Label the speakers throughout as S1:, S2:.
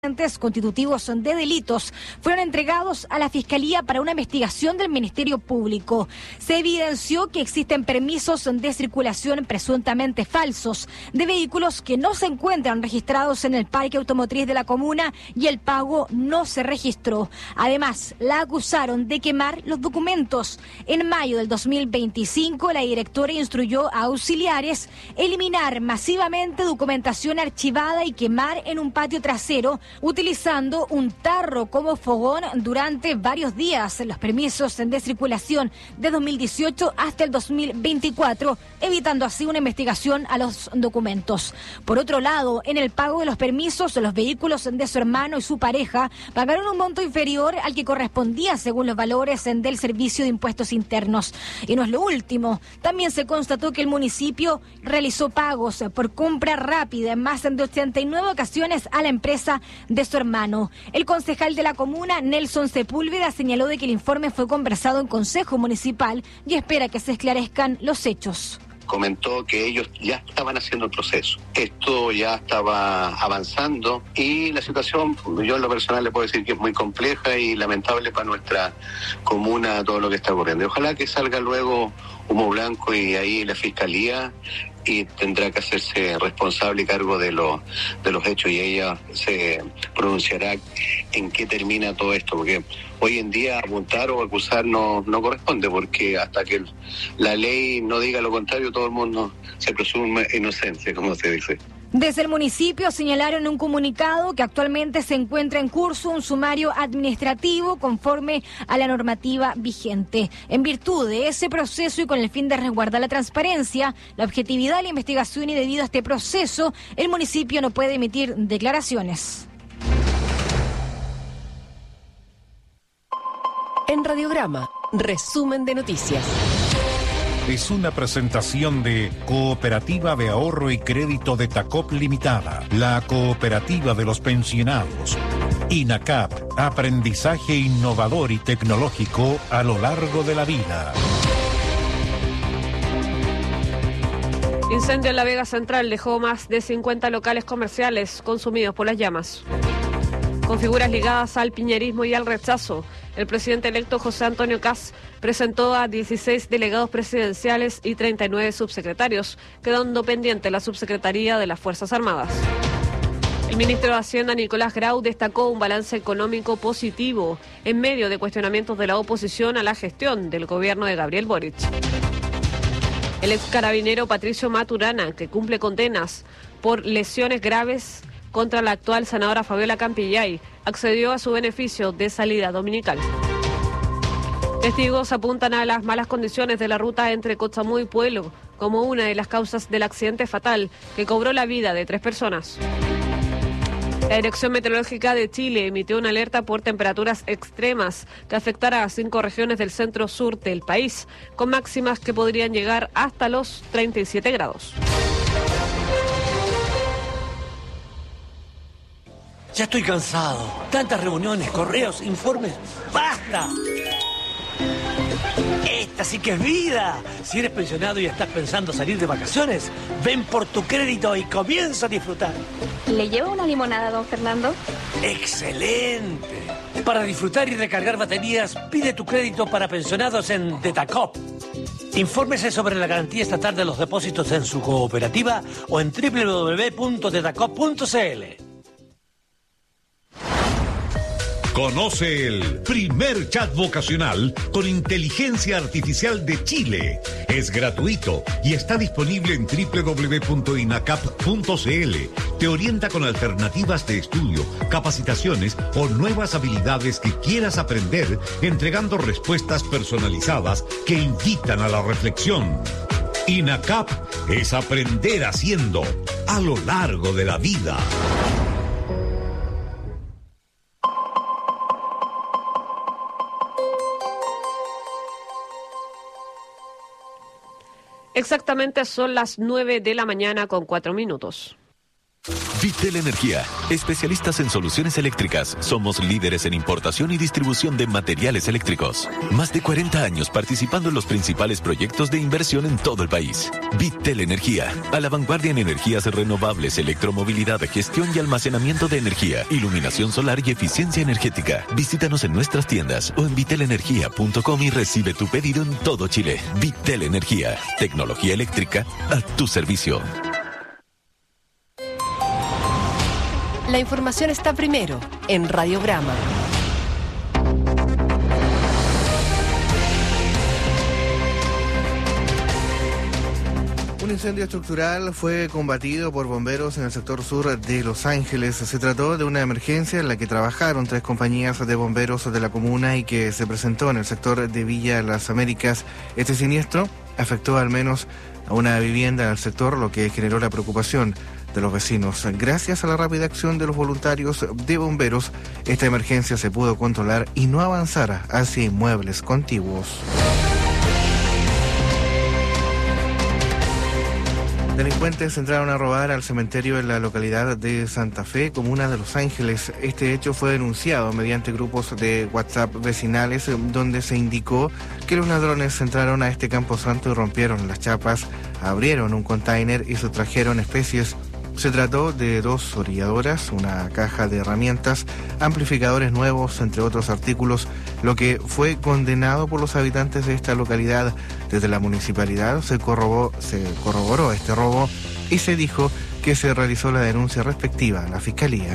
S1: constitutivos de delitos fueron entregados a la Fiscalía para una investigación del Ministerio Público. Se evidenció que existen permisos de circulación presuntamente falsos de vehículos que no se encuentran registrados en el parque automotriz de la comuna y el pago no se registró. Además, la acusaron de quemar los documentos. En mayo del 2025, la directora instruyó a auxiliares eliminar masivamente documentación archivada y quemar en un patio trasero utilizando un tarro como fogón durante varios días. Los permisos de circulación de 2018 hasta el 2024, evitando así una investigación a los documentos. Por otro lado, en el pago de los permisos, los vehículos de su hermano y su pareja pagaron un monto inferior al que correspondía según los valores del Servicio de Impuestos Internos. Y no es lo último, también se constató que el municipio realizó pagos por compra rápida en más de 89 ocasiones a la empresa de su hermano. El concejal de la comuna, Nelson Sepúlveda, señaló de que el informe fue conversado en Consejo Municipal y espera que se esclarezcan los hechos.
S2: Comentó que ellos ya estaban haciendo el proceso. Esto ya estaba avanzando y la situación, yo en lo personal le puedo decir que es muy compleja y lamentable para nuestra comuna todo lo que está ocurriendo. Y ojalá que salga luego humo blanco y ahí la Fiscalía y tendrá que hacerse responsable y cargo de los hechos y ella se pronunciará en qué termina todo esto, porque hoy en día apuntar o acusar no corresponde, porque hasta que la ley no diga lo contrario, todo el mundo se presume inocente, como se dice.
S1: Desde el municipio señalaron en un comunicado que actualmente se encuentra en curso un sumario administrativo conforme a la normativa vigente. En virtud de ese proceso y con el fin de resguardar la transparencia, la objetividad de la investigación y debido a este proceso, el municipio no puede emitir declaraciones.
S3: En Radiograma, resumen de noticias.
S4: Es una presentación de Cooperativa de Ahorro y Crédito de Tacop Limitada, la cooperativa de los pensionados. INACAP, aprendizaje innovador y tecnológico a lo largo de la vida.
S5: Incendio en la Vega Central dejó más de 50 locales comerciales consumidos por las llamas. Con figuras ligadas al piñerismo y al rechazo, el presidente electo José Antonio Kast presentó a 16 delegados presidenciales y 39 subsecretarios, quedando pendiente la subsecretaría de las Fuerzas Armadas. El ministro de Hacienda, Nicolás Grau, destacó un balance económico positivo en medio de cuestionamientos de la oposición a la gestión del gobierno de Gabriel Boric. El ex carabinero Patricio Maturana, que cumple condenas por lesiones graves contra la actual senadora Fabiola Campillay, accedió a su beneficio de salida dominical. Testigos apuntan a las malas condiciones de la ruta entre Cochamó y Puelo como una de las causas del accidente fatal que cobró la vida de 3 personas. La Dirección Meteorológica de Chile emitió una alerta por temperaturas extremas que afectará a 5 regiones del centro-sur del país, con máximas que podrían llegar hasta los 37 grados.
S6: Ya estoy cansado. Tantas reuniones, correos, informes. ¡Basta! Esta sí que es vida. Si eres pensionado y estás pensando salir de vacaciones, ven por tu crédito y comienza a disfrutar.
S7: ¿Le llevo una limonada, don Fernando?
S6: ¡Excelente! Para disfrutar y recargar baterías, pide tu crédito para pensionados en Detacop. Infórmese sobre la garantía estatal de los depósitos en su cooperativa o en www.detacop.cl.
S4: Conoce el primer chat vocacional con inteligencia artificial de Chile. Es gratuito y está disponible en www.inacap.cl. Te orienta con alternativas de estudio, capacitaciones o nuevas habilidades que quieras aprender, entregando respuestas personalizadas que invitan a la reflexión. INACAP es aprender haciendo a lo largo de la vida.
S5: Exactamente son las 9 de la mañana con 4 minutos.
S8: Vitel Energía, especialistas en soluciones eléctricas. Somos líderes en importación y distribución de materiales eléctricos. Más de 40 años participando en los principales proyectos de inversión en todo el país. Vitel Energía, a la vanguardia en energías renovables, electromovilidad, gestión y almacenamiento de energía, iluminación solar y eficiencia energética. Visítanos en nuestras tiendas o en vitelenergia.com y recibe tu pedido en todo Chile. Vitel Energía, tecnología eléctrica a tu servicio.
S3: La información está primero en Radiograma.
S9: Un incendio estructural fue combatido por bomberos en el sector sur de Los Ángeles. Se trató de una emergencia en la que trabajaron 3 compañías de bomberos de la comuna y que se presentó en el sector de Villa Las Américas. Este siniestro afectó al menos a una vivienda en el sector, lo que generó la preocupación de los vecinos. Gracias a la rápida acción de los voluntarios de bomberos, esta emergencia se pudo controlar y no avanzar hacia inmuebles contiguos. Delincuentes entraron a robar al cementerio en la localidad de Santa Fe, comuna de Los Ángeles. Este hecho fue denunciado mediante grupos de WhatsApp vecinales, donde se indicó que los ladrones entraron a este camposanto y rompieron las chapas, abrieron un container y sustrajeron especies. Se trató de 2 orilladoras, una caja de herramientas, amplificadores nuevos, entre otros artículos, lo que fue condenado por los habitantes de esta localidad. Desde la municipalidad se corroboró este robo y se dijo que se realizó la denuncia respectiva a la Fiscalía.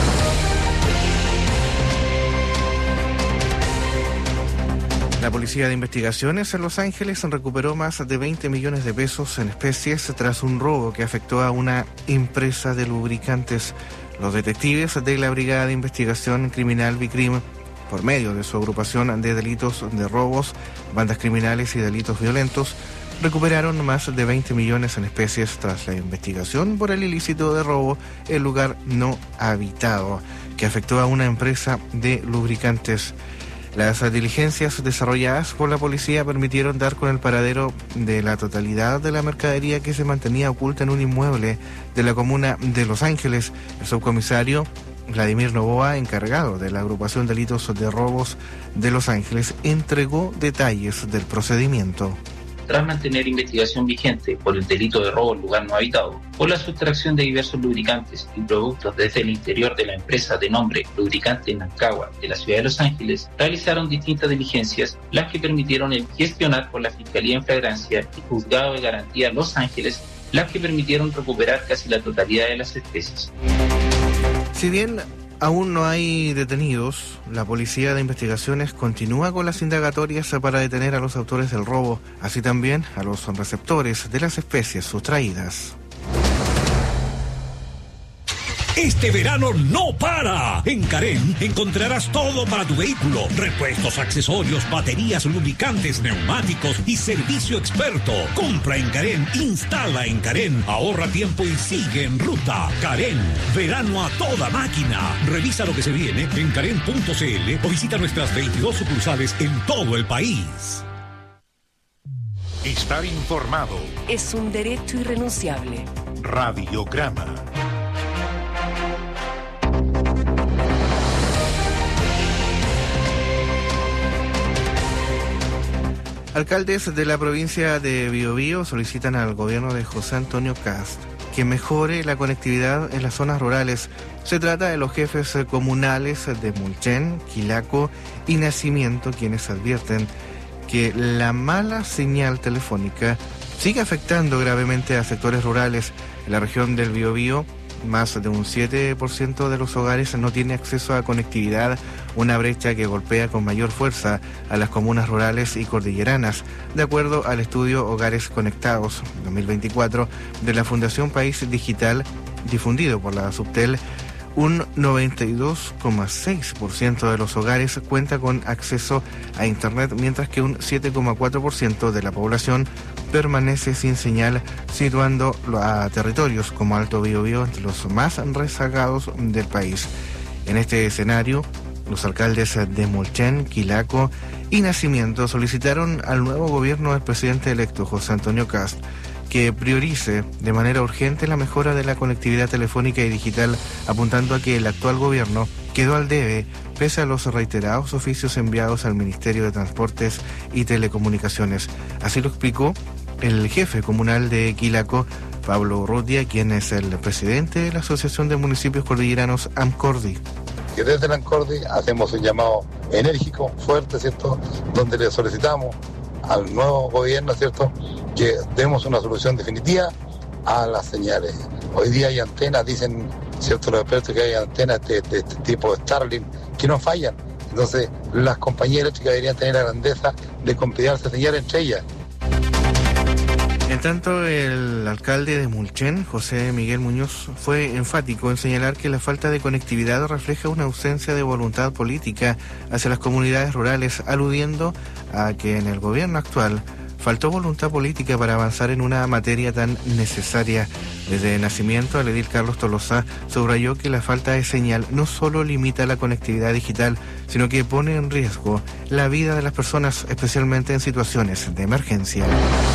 S9: La Policía de Investigaciones en Los Ángeles recuperó más de 20 millones de pesos en especies tras un robo que afectó a una empresa de lubricantes. Los detectives de la Brigada de Investigación Criminal BICRIM, por medio de su agrupación de delitos de robos, bandas criminales y delitos violentos, recuperaron más de 20 millones en especies tras la investigación por el ilícito de robo en lugar no habitado, que afectó a una empresa de lubricantes. Las diligencias desarrolladas por la policía permitieron dar con el paradero de la totalidad de la mercadería que se mantenía oculta en un inmueble de la comuna de Los Ángeles. El subcomisario Vladimir Novoa, encargado de la agrupación de delitos de robos de Los Ángeles, entregó detalles del procedimiento.
S10: Tras mantener investigación vigente por el delito de robo en lugar no habitado, por la sustracción de diversos lubricantes y productos desde el interior de la empresa de nombre Lubricante Nancagua de la ciudad de Los Ángeles, realizaron distintas diligencias, las que permitieron el gestionar por la Fiscalía en Flagrancia y Juzgado de Garantía Los Ángeles, las que permitieron recuperar casi la totalidad de las especies.
S9: Si bien aún no hay detenidos, la Policía de Investigaciones continúa con las indagatorias para detener a los autores del robo, así también a los receptores de las especies sustraídas.
S4: Este verano no para. En Carén encontrarás todo para tu vehículo. Repuestos, accesorios, baterías, lubricantes, neumáticos y servicio experto. Compra en Carén, instala en Carén, ahorra tiempo y sigue en ruta. Carén, verano a toda máquina. Revisa lo que se viene en carén.cl o visita nuestras 22 sucursales en todo el país.
S11: Estar informado
S3: es un derecho irrenunciable.
S11: Radiograma.
S9: Alcaldes de la provincia de Biobío solicitan al gobierno de José Antonio Kast que mejore la conectividad en las zonas rurales. Se trata de los jefes comunales de Mulchen, Quilaco y Nacimiento, quienes advierten que la mala señal telefónica sigue afectando gravemente a sectores rurales. En la región del Biobío, más de un 7% de los hogares no tiene acceso a conectividad, una brecha que golpea con mayor fuerza a las comunas rurales y cordilleranas, de acuerdo al estudio Hogares Conectados 2024 de la Fundación País Digital, difundido por la Subtel. Un 92,6% de los hogares cuenta con acceso a Internet, mientras que un 7,4% de la población permanece sin señal, situando a territorios como Alto Biobío entre los más rezagados del país. En este escenario, los alcaldes de Mulchen, Quilaco y Nacimiento solicitaron al nuevo gobierno del presidente electo José Antonio Kast que priorice de manera urgente la mejora de la conectividad telefónica y digital, apuntando a que el actual gobierno quedó al debe pese a los reiterados oficios enviados al Ministerio de Transportes y Telecomunicaciones. Así lo explicó el jefe comunal de Quilaco, Pablo Urrutia, quien es el presidente de la Asociación de Municipios Cordilleranos, AMCORDI.
S12: Que desde la AMCORDI hacemos un llamado enérgico, fuerte, ¿cierto?, donde le solicitamos al nuevo gobierno, ¿cierto?, que demos una solución definitiva a las señales. Hoy día hay antenas, dicen, ¿cierto?, los expertos, que hay antenas de este tipo de Starlink que no fallan. Entonces, las compañías eléctricas deberían tener la grandeza de competirse señales entre ellas.
S9: En tanto, el alcalde de Mulchen, José Miguel Muñoz, fue enfático en señalar que la falta de conectividad refleja una ausencia de voluntad política hacia las comunidades rurales, aludiendo a que en el gobierno actual faltó voluntad política para avanzar en una materia tan necesaria. Desde nacimiento, el edil Carlos Tolosa subrayó que la falta de señal no solo limita la conectividad digital, sino que pone en riesgo la vida de las personas, especialmente en situaciones de emergencia.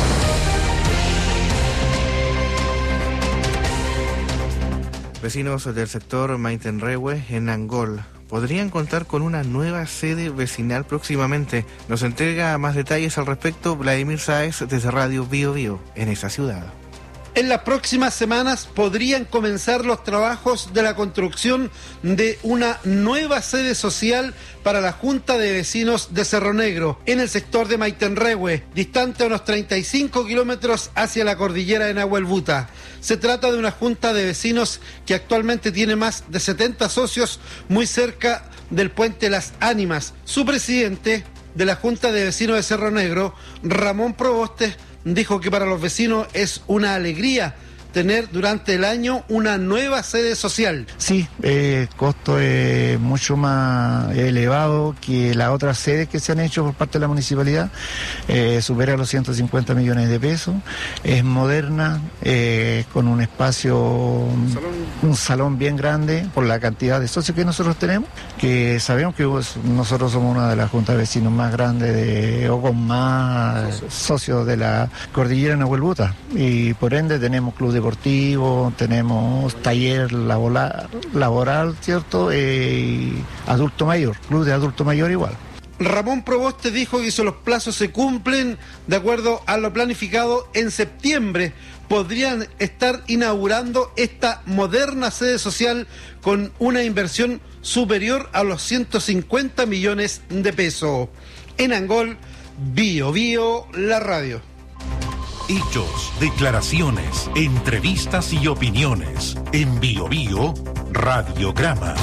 S9: Vecinos del sector Maitenrehue, en Angol, podrían contar con una nueva sede vecinal próximamente. Nos entrega más detalles al respecto Vladimir Sáez desde Radio Bio Bio en esa ciudad.
S13: En las próximas semanas podrían comenzar los trabajos de la construcción de una nueva sede social para la Junta de Vecinos de Cerro Negro, en el sector de Maitenrehue, distante a unos 35 kilómetros hacia la cordillera de Nahuelbuta. Se trata de una junta de vecinos que actualmente tiene más de 70 socios, muy cerca del puente Las Ánimas. Su presidente de la Junta de Vecinos de Cerro Negro, Ramón Proboste, dijo que para los vecinos es una alegría tener durante el año una nueva sede social.
S14: Sí, el costo es mucho más elevado que las otras sedes que se han hecho por parte de la municipalidad, supera los 150 millones de pesos, es moderna, con un espacio, un salón bien grande por la cantidad de socios que nosotros tenemos, que sabemos que nosotros somos una de las juntas de vecinos más grandes o con más socios de la cordillera Nahuelbuta, y por ende tenemos club deportivo, tenemos taller laboral, ¿cierto? Adulto mayor, club de adulto mayor igual.
S13: Ramón Proboste dijo que si los plazos se cumplen de acuerdo a lo planificado, en septiembre podrían estar inaugurando esta moderna sede social con una inversión superior a los 150 millones de pesos. En Angol, Bio Bio, la radio.
S11: Hechos, declaraciones, entrevistas y opiniones. En Bio Bio, Radiograma.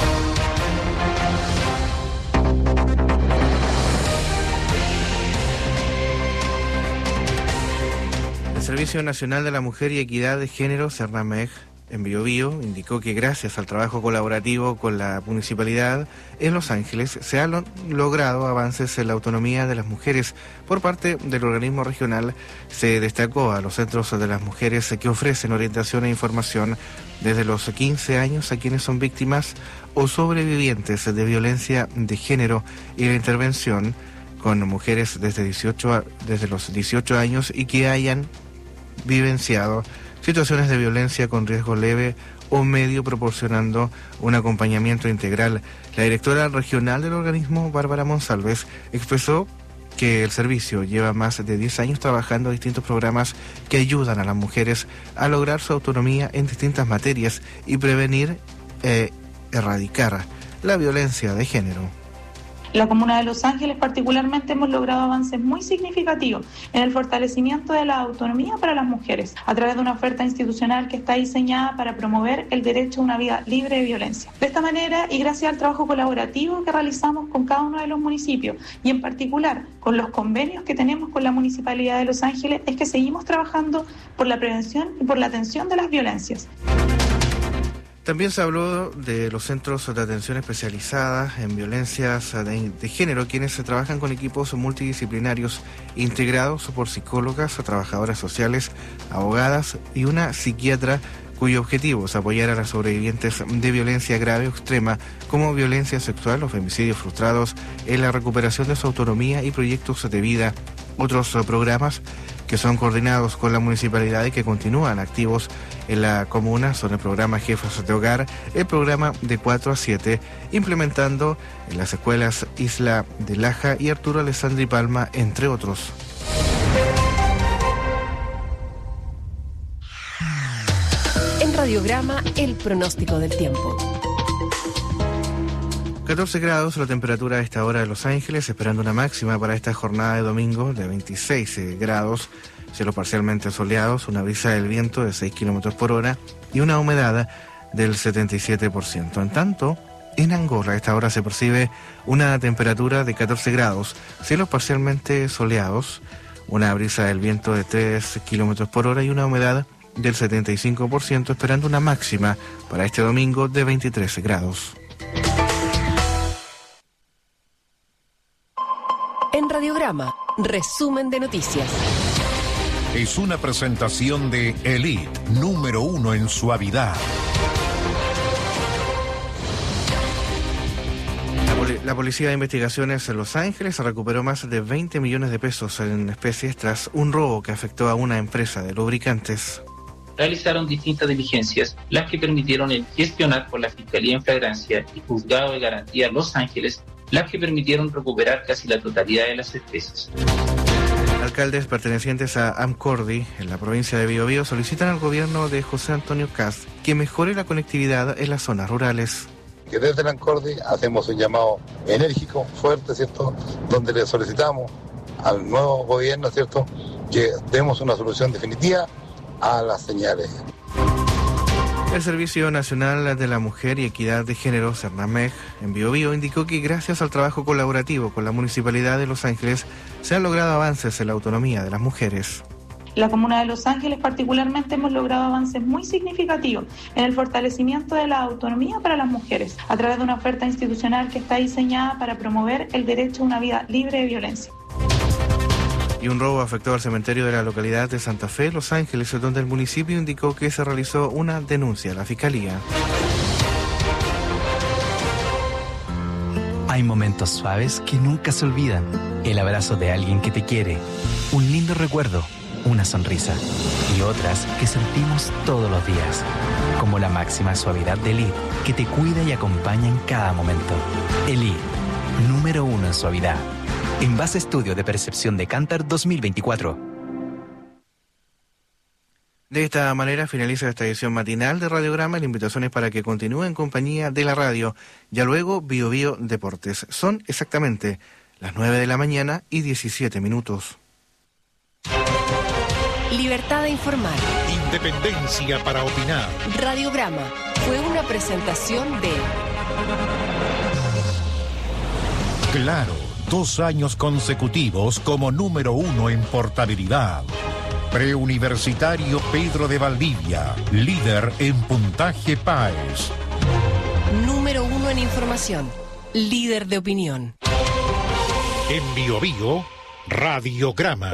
S9: El Servicio Nacional de la Mujer y Equidad de Género, Cernamej, en Bio Bio, indicó que gracias al trabajo colaborativo con la municipalidad en Los Ángeles se han logrado avances en la autonomía de las mujeres. Por parte del organismo regional se destacó a los centros de las mujeres que ofrecen orientación e información desde los 15 años a quienes son víctimas o sobrevivientes de violencia de género y la intervención con mujeres desde los 18 años y que hayan vivenciado situaciones de violencia con riesgo leve o medio, proporcionando un acompañamiento integral. La directora regional del organismo, Bárbara Monsalves, expresó que el servicio lleva más de 10 años trabajando distintos programas que ayudan a las mujeres a lograr su autonomía en distintas materias y prevenir erradicar la violencia de género.
S15: La Comuna de Los Ángeles particularmente hemos logrado avances muy significativos en el fortalecimiento de la autonomía para las mujeres a través de una oferta institucional que está diseñada para promover el derecho a una vida libre de violencia. De esta manera, y gracias al trabajo colaborativo que realizamos con cada uno de los municipios y en particular con los convenios que tenemos con la Municipalidad de Los Ángeles, es que seguimos trabajando por la prevención y por la atención de las violencias.
S9: También se habló de los centros de atención especializada en violencias de género, quienes trabajan con equipos multidisciplinarios integrados por psicólogas, trabajadoras sociales, abogadas y una psiquiatra, cuyo objetivo es apoyar a las sobrevivientes de violencia grave o extrema, como violencia sexual o femicidios frustrados, en la recuperación de su autonomía y proyectos de vida. Otros programas que son coordinados con la municipalidad y que continúan activos en la comuna son el programa Jefes de Hogar, el programa de 4 a 7, implementando en las escuelas Isla de Laja y Arturo Alessandri Palma, entre otros.
S3: En Radiograma, el pronóstico del tiempo.
S9: 14 grados la temperatura a esta hora de Los Ángeles, esperando una máxima para esta jornada de domingo de 26 grados, cielos parcialmente soleados, una brisa del viento de 6 kilómetros por hora y una humedad del 77%. En tanto, en Angola a esta hora se percibe una temperatura de 14 grados, cielos parcialmente soleados, una brisa del viento de 3 kilómetros por hora y una humedad del 75%, esperando una máxima para este domingo de 23 grados.
S3: En Radiograma, resumen de noticias.
S11: Es una presentación de Elite, número 1 en suavidad.
S9: La Policía de Investigaciones en Los Ángeles recuperó más de 20 millones de pesos en especies tras un robo que afectó a una empresa de lubricantes.
S10: Realizaron distintas diligencias, las que permitieron el gestionar por la Fiscalía en Flagrancia y Juzgado de Garantía Los Ángeles, las que permitieron recuperar casi la totalidad de las especies.
S9: Alcaldes pertenecientes a Amcordi, en la provincia de Biobío, solicitan al gobierno de José Antonio Kast que mejore la conectividad en las zonas rurales.
S12: Que desde la Amcordi hacemos un llamado enérgico, fuerte, ¿cierto?, donde le solicitamos al nuevo gobierno, ¿cierto?, que demos una solución definitiva a las señales.
S9: El Servicio Nacional de la Mujer y Equidad de Género, Cernamej, en Biobío, indicó que gracias al trabajo colaborativo con la Municipalidad de Los Ángeles se han logrado avances en la autonomía de las mujeres.
S15: La Comuna de Los Ángeles particularmente hemos logrado avances muy significativos en el fortalecimiento de la autonomía para las mujeres, a través de una oferta institucional que está diseñada para promover el derecho a una vida libre de violencia.
S9: Y un robo afectó al cementerio de la localidad de Santa Fe, Los Ángeles, donde el municipio indicó que se realizó una denuncia a la Fiscalía.
S16: Hay momentos suaves que nunca se olvidan. El abrazo de alguien que te quiere, un lindo recuerdo, una sonrisa. Y otras que sentimos todos los días, como la máxima suavidad de Elite, que te cuida y acompaña en cada momento. Elite, número 1 en suavidad. En base a estudio de percepción de Kantar 2024.
S9: De esta manera finaliza esta edición matinal de Radiograma. La invitación es para que continúe en compañía de la radio. Ya luego, Biobío Deportes. Son exactamente las 9 de la mañana y 17 minutos.
S3: Libertad de informar.
S11: Independencia para opinar.
S3: Radiograma fue una presentación de...
S11: Claro, 2 años consecutivos como número 1 en portabilidad. Preuniversitario Pedro de Valdivia, líder en puntaje PAES.
S3: Número 1 en información, líder de opinión.
S11: En Biobío, Radiograma.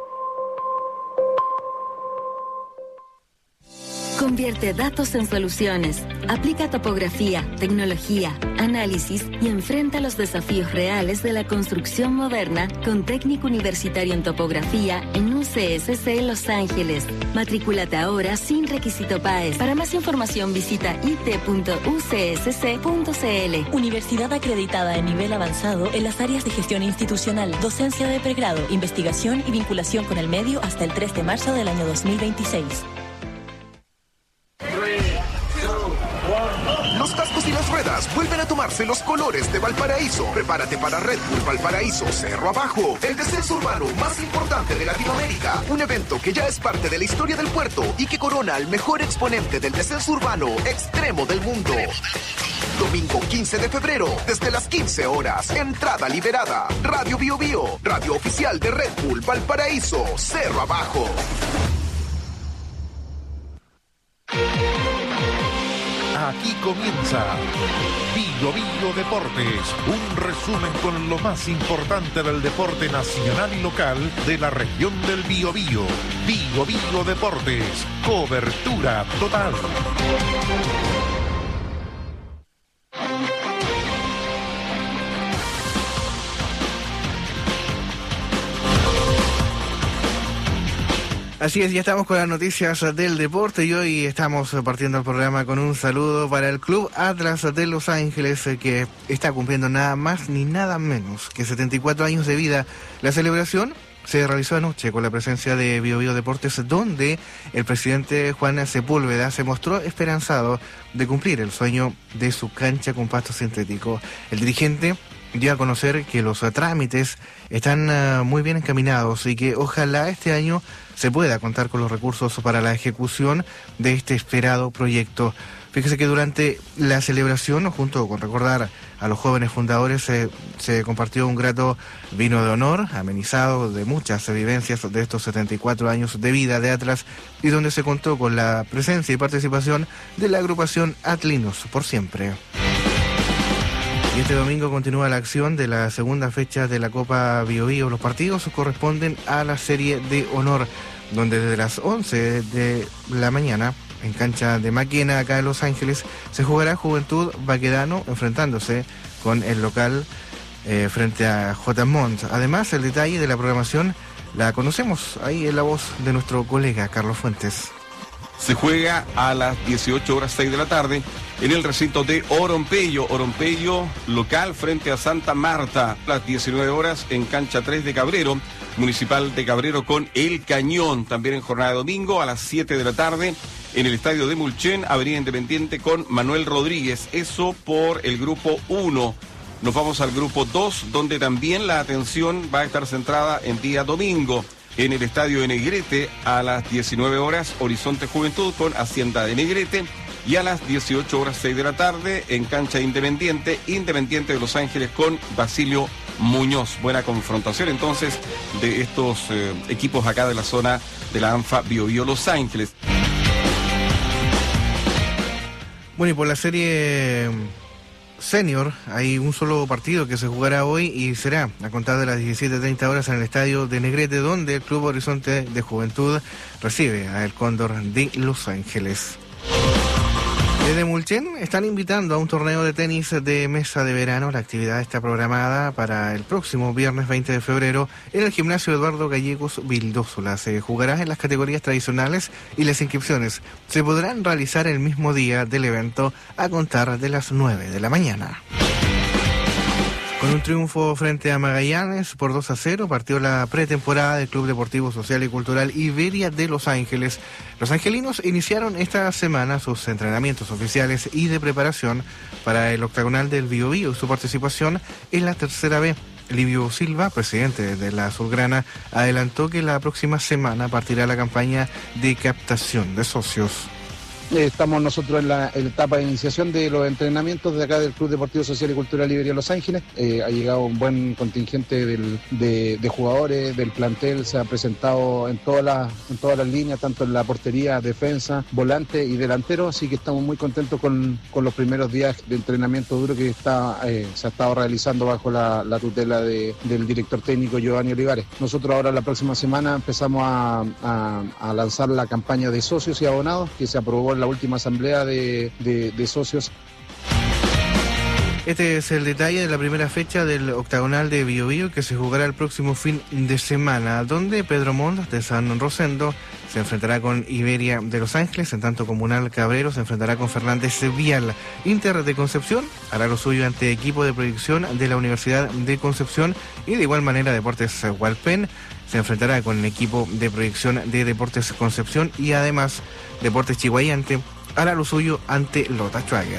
S17: Convierte datos en soluciones. Aplica topografía, tecnología, análisis y enfrenta los desafíos reales de la construcción moderna con técnico universitario en topografía en UCSC Los Ángeles. Matrículate ahora sin requisito PAES. Para más información visita it.ucsc.cl.
S18: Universidad acreditada en nivel avanzado en las áreas de gestión institucional, docencia de pregrado, investigación y vinculación con el medio hasta el 3 de marzo del año 2026.
S19: Los cascos y las ruedas vuelven a tomarse los colores de Valparaíso. Prepárate para Red Bull Valparaíso Cerro Abajo, el descenso urbano más importante de Latinoamérica. Un evento que ya es parte de la historia del puerto y que corona al mejor exponente del descenso urbano extremo del mundo. Domingo 15 de febrero, desde las 15 horas. Entrada liberada. Radio Biobío, radio oficial de Red Bull Valparaíso Cerro Abajo.
S11: Aquí comienza Biobío Deportes, un resumen con lo más importante del deporte nacional y local de la región del Biobío. Biobío Deportes, cobertura total.
S9: Así es, ya estamos con las noticias del deporte y hoy estamos partiendo el programa con un saludo para el Club Atlas de Los Ángeles, que está cumpliendo nada más ni nada menos que 74 años de vida. La celebración se realizó anoche con la presencia de Bio Bio Deportes, donde el presidente Juan Sepúlveda se mostró esperanzado de cumplir el sueño de su cancha con pasto sintético. El dirigente dio a conocer que los trámites están muy bien encaminados y que ojalá este año se pueda contar con los recursos para la ejecución de este esperado proyecto. Fíjese que durante la celebración, junto con recordar a los jóvenes fundadores, se compartió un grato vino de honor, amenizado de muchas vivencias de estos 74 años de vida de Atlas, y donde se contó con la presencia y participación de la agrupación Atlinos por Siempre. Y este domingo continúa la acción de la segunda fecha de la Copa Bio Bio. Los partidos corresponden a la serie de honor, donde desde las 11 de la mañana, en cancha de Maquena, acá en Los Ángeles, se jugará Juventud Baquedano enfrentándose con el local frente a J. Montt. Además, el detalle de la programación la conocemos ahí en la voz de nuestro colega Carlos Fuentes.
S20: Se juega a las 18:06 de la tarde en el recinto de Orompello local frente a Santa Marta. A las 19 horas en cancha 3 de Cabrero, Municipal de Cabrero con El Cañón. También en jornada de domingo a las 7 de la tarde en el estadio de Mulchen, Avenida Independiente con Manuel Rodríguez. Eso por el grupo 1. Nos vamos al grupo 2, donde también la atención va a estar centrada en día domingo. En el estadio de Negrete a las 19 horas, Horizonte Juventud con Hacienda de Negrete. Y a las 18:06 de la tarde, en cancha Independiente de Los Ángeles con Basilio Muñoz. Buena confrontación entonces de estos equipos acá de la zona de la ANFA Bio Bio Los Ángeles.
S9: Bueno, y por la serie Senior hay un solo partido que se jugará hoy y será a contar de las 17:30 horas en el estadio de Negrete, donde el Club Horizonte de Juventud recibe a el Cóndor de Los Ángeles. Desde Mulchen están invitando a un torneo de tenis de mesa de verano. La actividad está programada para el próximo viernes 20 de febrero en el gimnasio Eduardo Gallegos Vildósola. Se jugará en las categorías tradicionales y las inscripciones se podrán realizar el mismo día del evento a contar de las 9 de la mañana. Con un triunfo frente a Magallanes por 2-0, partió la pretemporada del Club Deportivo Social y Cultural Iberia de Los Ángeles. Los angelinos iniciaron esta semana sus entrenamientos oficiales y de preparación para el octagonal del Bio Bio y su participación en la tercera B. Livio Silva, presidente de la Azulgrana, adelantó que la próxima semana partirá la campaña de captación de socios.
S21: Estamos nosotros en la etapa de iniciación de los entrenamientos de acá del Club Deportivo Social y Cultural Iberia Los Ángeles. Ha llegado un buen contingente de jugadores del plantel, se ha presentado en todas las líneas, tanto en la portería, defensa, volante y delantero, así que estamos muy contentos con los primeros días de entrenamiento duro que se ha estado realizando bajo la tutela del director técnico Giovanni Olivares. Nosotros ahora la próxima semana empezamos a lanzar la campaña de socios y abonados que se aprobó en la última asamblea de socios.
S9: Este es el detalle de la primera fecha del octagonal de Bio Bio que se jugará el próximo fin de semana, donde Pedro Montt de San Rosendo se enfrentará con Iberia de Los Ángeles, en tanto Comunal Cabrero se enfrentará con Fernández Vial. Inter de Concepción hará lo suyo ante equipo de proyección de la Universidad de Concepción y de igual manera Deportes Hualpén se enfrentará con el equipo de proyección de Deportes Concepción y además Deportes Chihuayante hará lo suyo ante Lota Schwager.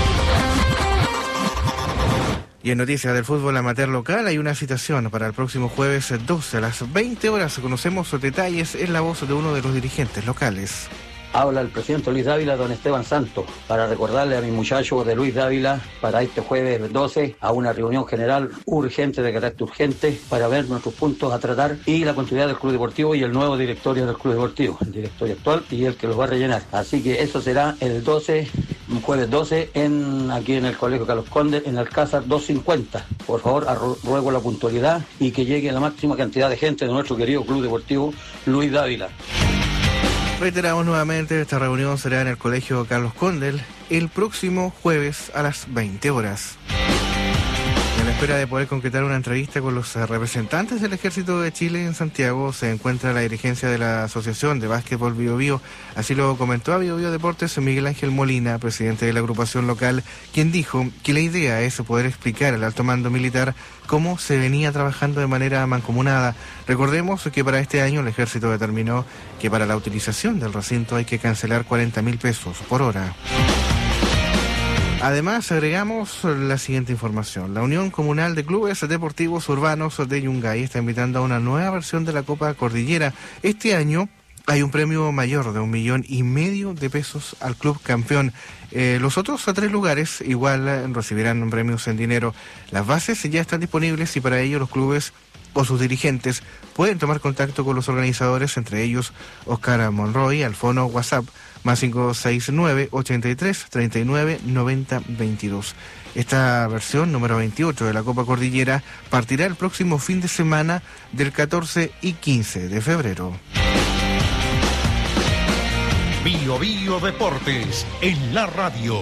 S9: Y en noticias del fútbol amateur local hay una citación para el próximo jueves 12 a las 20 horas. Conocemos detalles en la voz de uno de los dirigentes locales.
S22: Habla el presidente Luis Dávila, don Esteban Santos, para recordarle a mis muchachos de Luis Dávila para este jueves 12 a una reunión general urgente, de carácter urgente, para ver nuestros puntos a tratar y la continuidad del Club Deportivo y el nuevo directorio del Club Deportivo, el directorio actual y el que los va a rellenar. Así que eso será el 12, jueves 12, aquí en el Colegio Carlos Conde, en Alcázar 250. Por favor, ruego la puntualidad y que llegue la máxima cantidad de gente de nuestro querido Club Deportivo Luis Dávila.
S9: Reiteramos nuevamente, esta reunión será en el Colegio Carlos Condel el próximo jueves a las 20 horas. En la espera de poder concretar una entrevista con los representantes del Ejército de Chile en Santiago, se encuentra la dirigencia de la Asociación de Básquetbol Bío Bío. Así lo comentó a Bío Bío Deportes Miguel Ángel Molina, presidente de la agrupación local, quien dijo que la idea es poder explicar al alto mando militar cómo se venía trabajando de manera mancomunada. Recordemos que para este año el Ejército determinó que para la utilización del recinto hay que cancelar 40.000 pesos por hora. Además, agregamos la siguiente información. La Unión Comunal de Clubes Deportivos Urbanos de Yungay está invitando a una nueva versión de la Copa Cordillera. Este año hay un premio mayor de 1,5 millones de pesos al club campeón. Los otros 3 lugares igual recibirán premios en dinero. Las bases ya están disponibles y para ello los clubes o sus dirigentes pueden tomar contacto con los organizadores, entre ellos Oscar Monroy, al fono WhatsApp más 569-83-39-90-22. Esta versión número 28 de la Copa Cordillera partirá el próximo fin de semana del 14 y 15 de febrero.
S11: Bío Bío Deportes en la radio.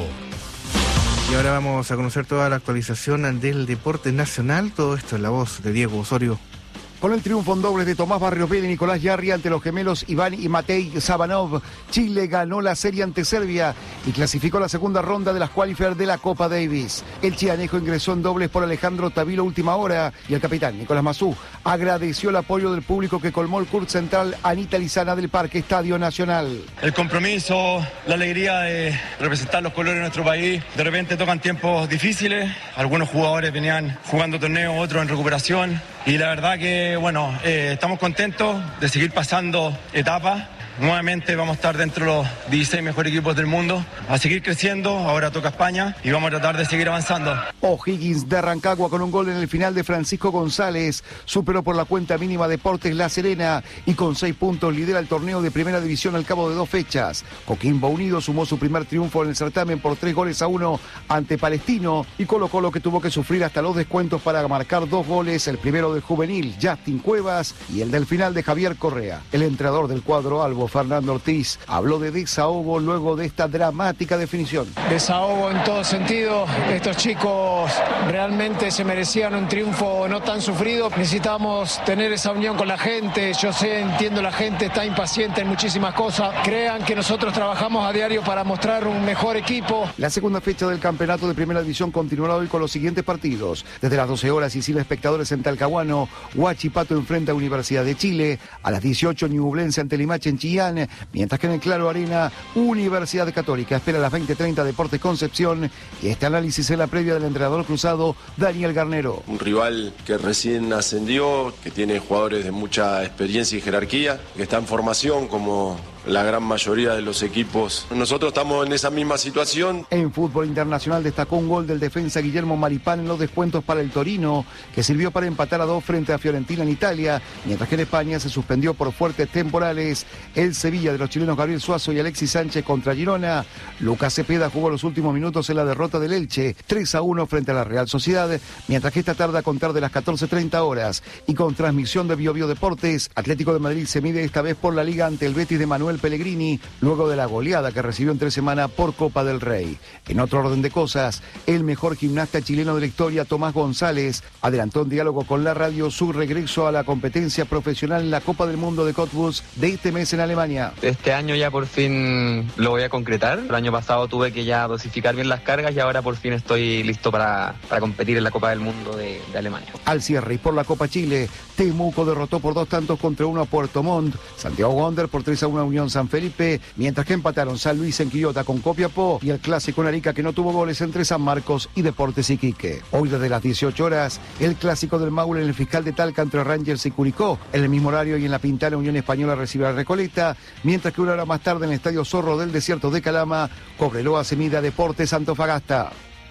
S9: Y ahora vamos a conocer toda la actualización del deporte nacional. Todo esto en la voz de Diego Osorio.
S1: Con el triunfo en dobles de Tomás Barrios Vela y Nicolás Yarri ante los gemelos Iván y Matej Sabanov, Chile ganó la serie ante Serbia y clasificó la segunda ronda de las qualifiers de la Copa Davis. El chianejo ingresó en dobles por Alejandro Tavilo última hora y el capitán Nicolás Mazú agradeció el apoyo del público que colmó el CURT Central Anita Lizana del Parque Estadio Nacional.
S2: El compromiso, la alegría de representar los colores de nuestro país. De repente tocan tiempos difíciles, algunos jugadores venían jugando torneos, otros en recuperación. Y la verdad que, bueno, estamos contentos de seguir pasando etapas. Nuevamente vamos a estar dentro de los 16 mejores equipos del mundo, a seguir creciendo. Ahora toca España y vamos a tratar de seguir avanzando.
S1: O'Higgins de Rancagua con un gol en el final de Francisco González superó por la cuenta mínima Deportes La Serena y con 6 puntos lidera el torneo de primera división al cabo de 2 fechas. Coquimbo Unido sumó su primer triunfo en el certamen por 3-1 ante Palestino y Colo-Colo, que tuvo que sufrir hasta los descuentos para marcar 2 goles, el primero del juvenil Justin Cuevas y el del final de Javier Correa. El entrenador del cuadro albo, Fernando Ortiz, habló de desahogo luego de esta dramática definición.
S23: Desahogo en todo sentido. Estos chicos realmente se merecían un triunfo no tan sufrido. Necesitamos tener esa unión con la gente. Yo sé, entiendo, la gente está impaciente en muchísimas cosas. Crean que nosotros trabajamos a diario para mostrar un mejor equipo.
S1: La segunda fecha del campeonato de primera división continuará hoy con los siguientes partidos. Desde las 12 horas y sin espectadores en Talcahuano, Huachipato enfrenta a Universidad de Chile. A las 18, Ñublense ante Limache en Chillán. Mientras que en el Claro Arena, Universidad Católica espera a las 20:30 Deportes Concepción. Y este análisis es la previa del entrenador cruzado Daniel Garnero.
S24: Un rival que recién ascendió, que tiene jugadores de mucha experiencia y jerarquía, que está en formación como la gran mayoría de los equipos. Nosotros estamos en esa misma situación.
S1: En fútbol internacional destacó un gol del defensa Guillermo Maripán en los descuentos para el Torino, que sirvió para empatar a 2 frente a Fiorentina en Italia, mientras que en España se suspendió por fuertes temporales el Sevilla de los chilenos Gabriel Suazo y Alexis Sánchez contra Girona. Lucas Cepeda jugó los últimos minutos en la derrota del Elche, 3-1 frente a la Real Sociedad, mientras que esta tarde a contar de las 14:30 horas y con transmisión de Bío Bío Deportes, Atlético de Madrid se mide esta vez por la Liga ante el Betis de Manuel Pellegrini, luego de la goleada que recibió entre semana por Copa del Rey. En otro orden de cosas, el mejor gimnasta chileno de la historia, Tomás González, adelantó en diálogo con la radio su regreso a la competencia profesional en la Copa del Mundo de Cottbus de este mes en Alemania.
S25: Este año ya por fin lo voy a concretar. El año pasado tuve que ya dosificar bien las cargas y ahora por fin estoy listo para competir en la Copa del Mundo de Alemania.
S1: Al cierre y por la Copa Chile, Temuco derrotó por 2-1 a Puerto Montt, Santiago Wander por 3-1 a Unión San Felipe, mientras que empataron San Luis en Quillota con Copiapó y el clásico en Arica, que no tuvo goles, entre San Marcos y Deportes Iquique. Hoy desde las 18 horas, el clásico del Maule en el Fiscal de Talca entre Rangers y Curicó. En el mismo horario y en la Pintana, Unión Española recibe a Recoleta, mientras que una hora más tarde en el Estadio Zorro del Desierto de Calama, Cobreloa se mide a Deportes Antofagasta.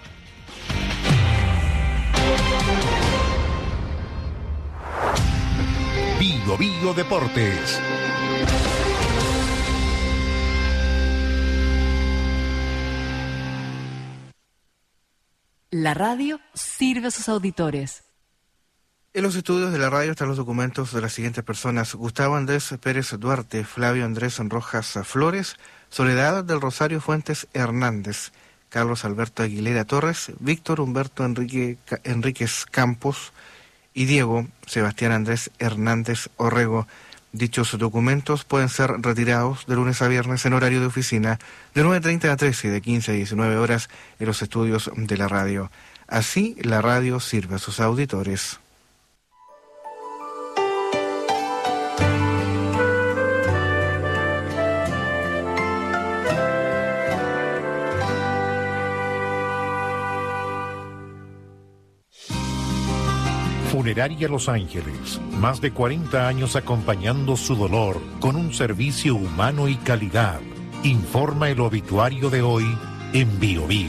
S11: Bío Bío Deportes.
S3: La radio sirve a sus auditores.
S9: En los estudios de la radio están los documentos de las siguientes personas: Gustavo Andrés Pérez Duarte, Flavio Andrés Rojas Flores, Soledad del Rosario Fuentes Hernández, Carlos Alberto Aguilera Torres, Víctor Humberto Enríquez Campos y Diego Sebastián Andrés Hernández Orrego. Dichos documentos pueden ser retirados de lunes a viernes en horario de oficina de 9:30 a 13 y de 15 a 19 horas en los estudios de la radio. Así, la radio sirve a sus auditores.
S11: Funeraria Los Ángeles, más de 40 años acompañando su dolor con un servicio humano y calidad. Informa el obituario de hoy en Bio Bio.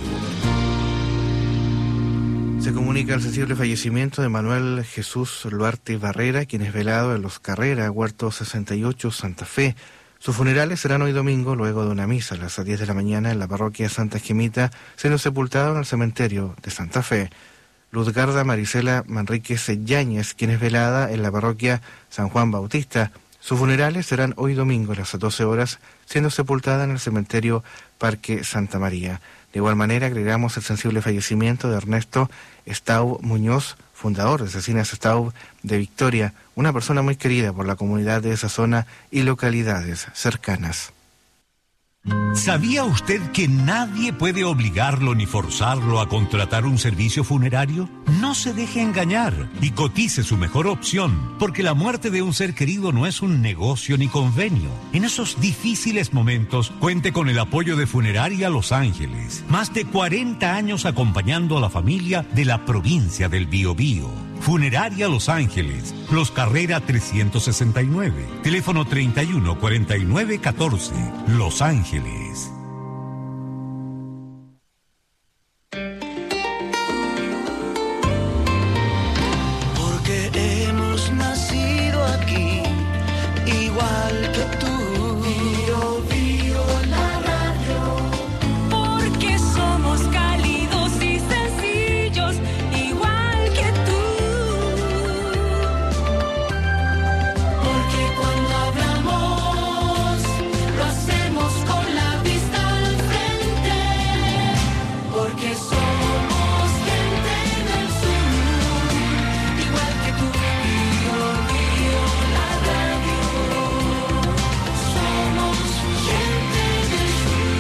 S9: Se comunica el sensible fallecimiento de Manuel Jesús Luarte Barrera, quien es velado en Los Carrera, Huerto 68, Santa Fe. Sus funerales serán hoy domingo, luego de una misa a las 10 de la mañana en la parroquia Santa Gemita, siendo sepultado en el cementerio de Santa Fe. Luzgarda Marisela Manríquez Yáñez, quien es velada en la parroquia San Juan Bautista. Sus funerales serán hoy domingo a las 12 horas, siendo sepultada en el cementerio Parque Santa María. De igual manera, agregamos el sensible fallecimiento de Ernesto Staub Muñoz, fundador de Cecinas Staub de Victoria, una persona muy querida por la comunidad de esa zona y localidades cercanas.
S4: ¿Sabía usted que nadie puede obligarlo ni forzarlo a contratar un servicio funerario? No se deje engañar y cotice su mejor opción, porque la muerte de un ser querido no es un negocio ni convenio. En esos difíciles momentos, cuente con el apoyo de Funeraria Los Ángeles. Más de 40 años acompañando a la familia de la provincia del Biobío. Funeraria Los Ángeles, Los Carrera 369, teléfono 31 49 14, Los Ángeles.
S5: Porque hemos nacido aquí, igual que tú. Bio, bio, la radio.
S6: Porque somos cálidos y sencillos, igual que tú. Porque cuando hablamos, lo hacemos con la vista al frente. Porque somos gente del sur, igual que tú. Bio, bio, la radio. Somos gente del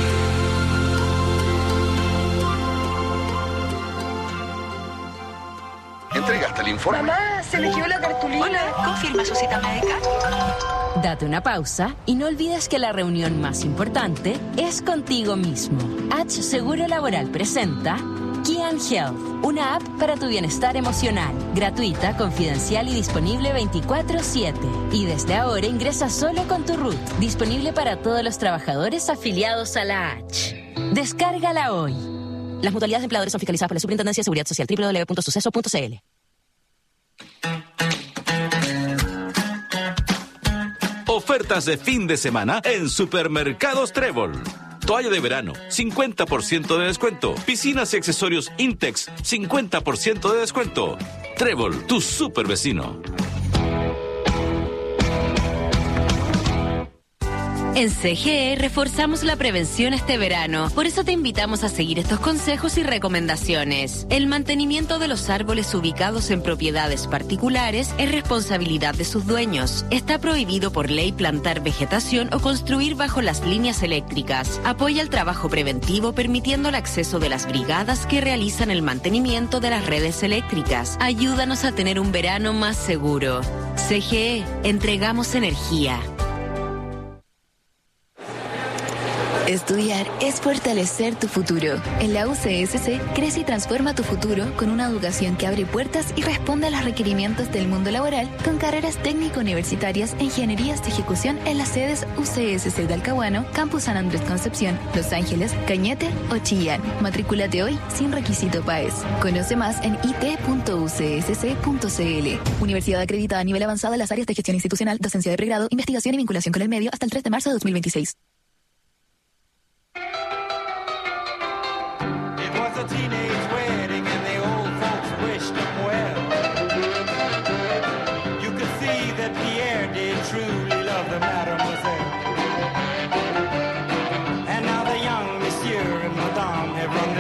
S19: ¿Entregaste el informe?
S7: Mamá, se eligió la cartulina.
S18: Hola, ¿confirma su cita médica? Date una pausa y no olvides que la reunión más importante es contigo mismo. H Seguro Laboral presenta Kian Health, una app para tu bienestar emocional, gratuita, confidencial y disponible 24/7. Y desde ahora ingresa solo con tu RUT, disponible para todos los trabajadores afiliados a la H. Descárgala hoy. Las mutualidades de empleadores son fiscalizadas por la Superintendencia de Seguridad Social, www.suceso.cl.
S8: Ofertas de fin de semana en Supermercados Trébol. Toalla de verano, 50% de descuento. Piscinas y accesorios Intex, 50% de descuento. Trébol, tu super vecino.
S18: En CGE reforzamos la prevención este verano. Por eso te invitamos a seguir estos consejos y recomendaciones. El mantenimiento de los árboles ubicados en propiedades particulares es responsabilidad de sus dueños. Está prohibido por ley plantar vegetación o construir bajo las líneas eléctricas. Apoya el trabajo preventivo permitiendo el acceso de las brigadas que realizan el mantenimiento de las redes eléctricas. Ayúdanos a tener un verano más seguro. CGE, entregamos energía.
S26: Estudiar es fortalecer tu futuro. En la UCSC, crece y transforma tu futuro con una educación que abre puertas y responde a los requerimientos del mundo laboral con carreras técnico-universitarias e ingenierías de ejecución en las sedes UCSC de Talcahuano, Campus San Andrés Concepción, Los Ángeles, Cañete o Chillán. Matrículate hoy sin requisito PAES. Conoce más en it.ucsc.cl. Universidad acreditada a nivel avanzado en las áreas de gestión institucional, docencia de pregrado, investigación y vinculación con el medio hasta el 3 de marzo de 2026.
S5: Teenage wedding and the old folks wished them well. You could see that Pierre did truly love the mademoiselle. And now the young monsieur and madame have run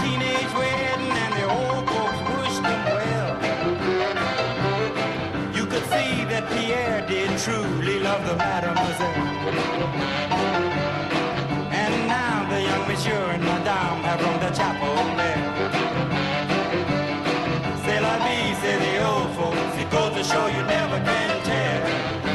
S5: teenage wedding and the old folks wished him well. You could see that Pierre did truly love the mademoiselle. And now the young monsieur and madame have rung the chapel bell. C'est la vie, say the old folks. It goes to show you never can tell.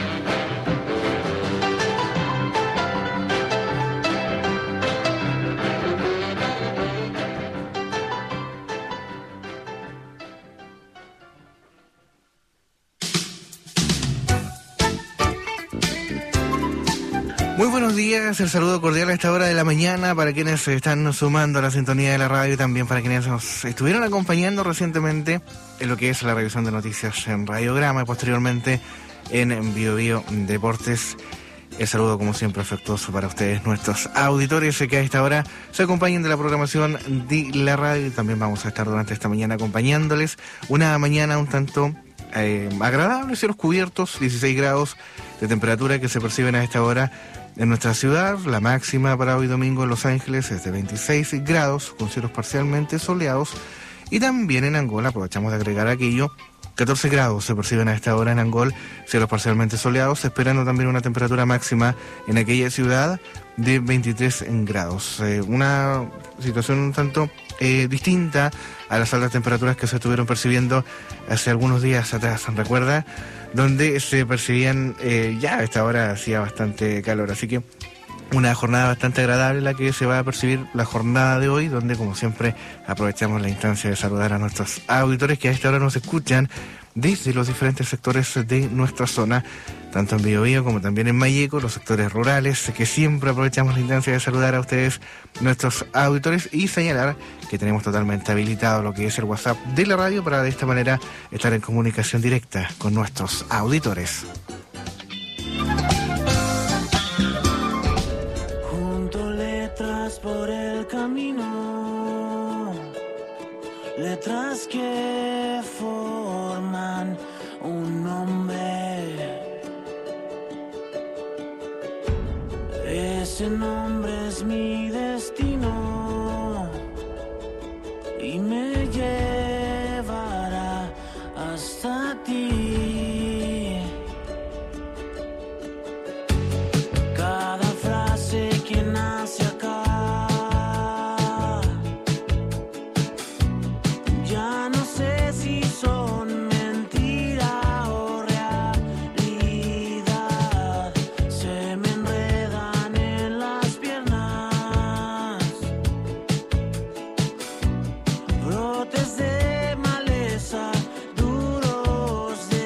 S9: Muy buenos días, el saludo cordial a esta hora de la mañana para quienes se están sumando a la sintonía de la radio y también para quienes nos estuvieron acompañando recientemente en lo que es la revisión de noticias en Radiograma y posteriormente en Bio Bio Deportes. El saludo como siempre afectuoso para ustedes, nuestros auditores que a esta hora se acompañen de la programación de la radio y también vamos a estar durante esta mañana acompañándoles. Una mañana un tanto agradable, cielos cubiertos, 16 grados de temperatura que se perciben a esta hora en nuestra ciudad. La máxima para hoy domingo en Los Ángeles es de 26 grados, con cielos parcialmente soleados. Y también en Angola, aprovechamos de agregar aquello, 14 grados se perciben a esta hora en Angol, cielos parcialmente soleados, esperando también una temperatura máxima en aquella ciudad de 23 grados. Una situación un tanto distinta a las altas temperaturas que se estuvieron percibiendo hace algunos días atrás, ¿recuerda? Donde se percibían, ya a esta hora hacía bastante calor, así que una jornada bastante agradable la que se va a percibir la jornada de hoy, donde como siempre aprovechamos la instancia de saludar a nuestros auditores que a esta hora nos escuchan desde los diferentes sectores de nuestra zona, tanto en Biobío como también en Malleco, los sectores rurales, que siempre aprovechamos la instancia de saludar a ustedes, nuestros auditores, y señalar que tenemos totalmente habilitado lo que es el WhatsApp de la radio para de esta manera estar en comunicación directa con nuestros auditores.
S5: Por el camino, letras que forman un nombre. Ese nombre es mi destino y me llevará hasta ti. Cada frase que nace acá son mentira o realidad, se me enredan en las piernas, brotes de maleza, duros de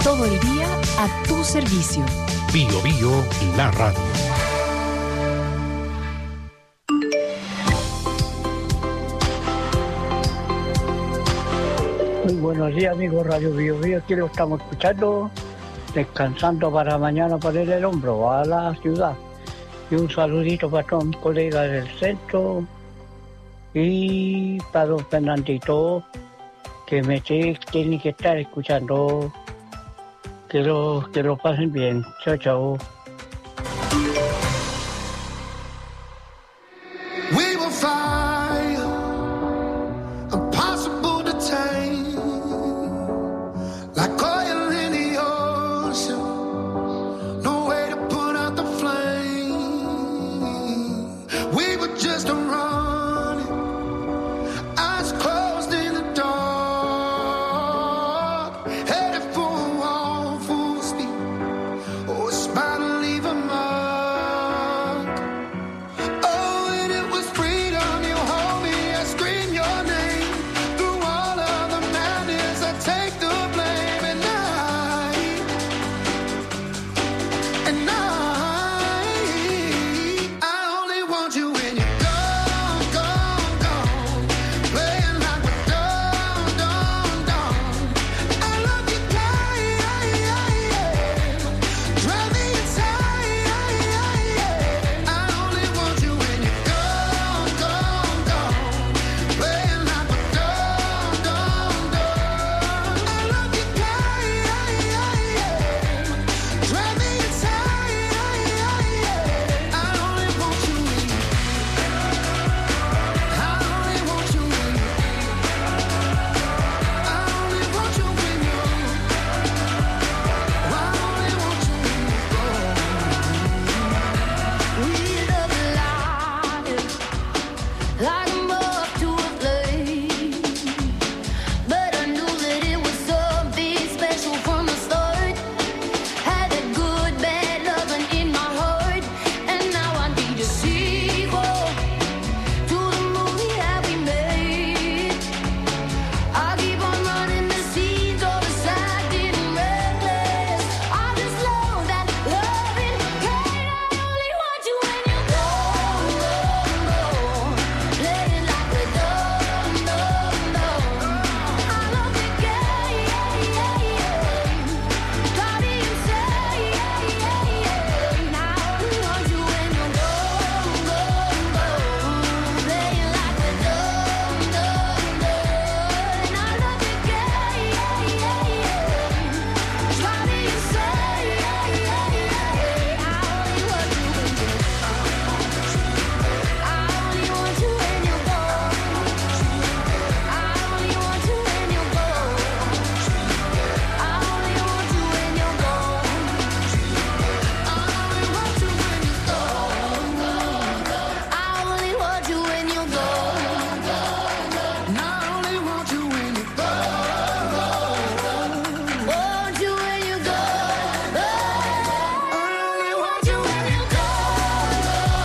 S3: Todo el día a tu servicio.
S11: Bio Bio, la radio.
S7: Muy buenos días, amigos Radio Bio Bio. Aquí lo estamos escuchando, descansando para mañana poner el hombro a la ciudad. Y un saludito para todos mis colegas del centro y para don Fernandito, que me tienen que estar escuchando. Que lo pasen bien. Chao, chao.
S6: We will fire, impossible to tame, like oil in the ocean, no way to put out the flame. We were just running, eyes closed in the dark, headed for a wall full speed. Oh, a smile to leave a mark. Oh, and it was freedom. You hold me, I scream your name. Through all of the madness, I take the blame. And I only want you when you're gone, gone, gone. Playing like we're done, done, done. I love you, drive me inside. I only want you when you're gone, gone, gone. Playing like we're done, done, done. I love you, drive me inside. I only want you when I only want you when I only want you when I only want you when you go. We love life like a moth to a flame, but I knew that it was something special from the start. Had that good, bad loving in my heart, and now I need a sequel to the movie that we made. I keep on running the scenes, all the sad and reckless. I just love that loving kind. I only want you when you're gone, gone, gone. Playing like we're done, done, done. I love the game, got me insane. I only want you when you're gone, gone, gone. Playing like we're done, done, done. I love the game, got me insane. I only want you when I only want you when you're gone. I only want you when you're gone. I only want you when you're gone. I only want you when you're gone. I only want you when you're gone. I only want you when you're gone. Want you when you're gone. I only want you when you're gone.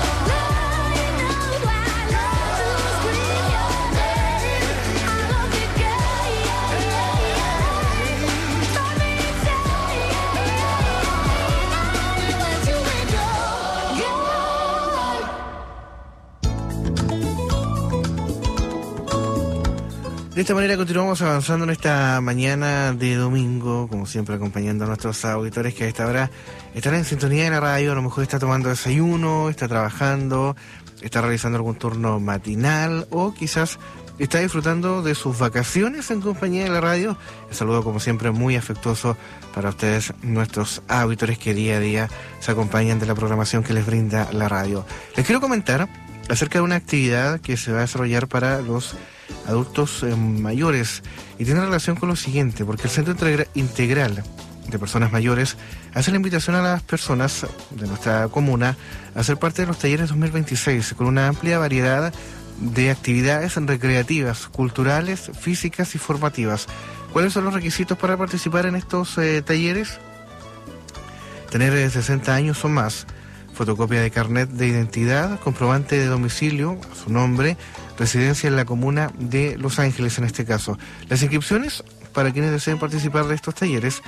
S9: De esta manera continuamos avanzando en esta mañana de domingo, como siempre acompañando a nuestros auditores que a esta hora están en sintonía de la radio. A lo mejor está tomando desayuno, está trabajando, está realizando algún turno matinal o quizás está disfrutando de sus vacaciones en compañía de la radio. El saludo como siempre muy afectuoso para ustedes, nuestros auditores que día a día se acompañan de la programación que les brinda la radio. Les quiero comentar acerca de una actividad que se va a desarrollar para los adultos mayores y tiene relación con lo siguiente, porque el Centro Integral de Personas Mayores hace la invitación a las personas de nuestra comuna a ser parte de los talleres 2026 con una amplia variedad de actividades recreativas, culturales, físicas y formativas. ¿Cuáles son los requisitos para participar en estos talleres? Tener 60 años o más, fotocopia de carnet de identidad, comprobante de domicilio, su nombre, residencia en la comuna de Los Ángeles en este caso. Las inscripciones para quienes deseen participar de estos talleres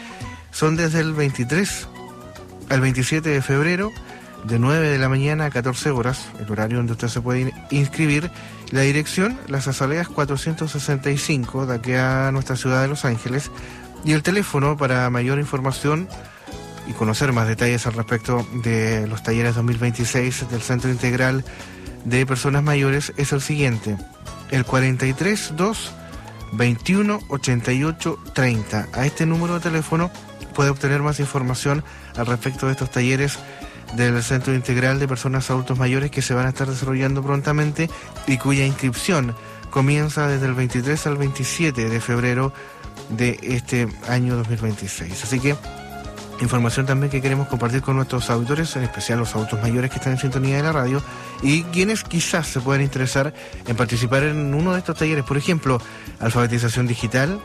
S9: son desde el 23 al 27 de febrero, de 9 de la mañana a 14 horas, el horario donde usted se puede inscribir. La dirección, Las Azaleas 465, de aquí a nuestra ciudad de Los Ángeles. Y el teléfono para mayor información y conocer más detalles al respecto de los talleres 2026 del Centro Integral de Personas Mayores es el siguiente: el 43 2 21 88 30. A este número de teléfono puede obtener más información al respecto de estos talleres del Centro Integral de Personas Adultos Mayores que se van a estar desarrollando prontamente y cuya inscripción comienza desde el 23 al 27 de febrero de este año 2026. Así que información también que queremos compartir con nuestros auditores, en especial los adultos mayores que están en sintonía de la radio y quienes quizás se puedan interesar en participar en uno de estos talleres. Por ejemplo, alfabetización digital,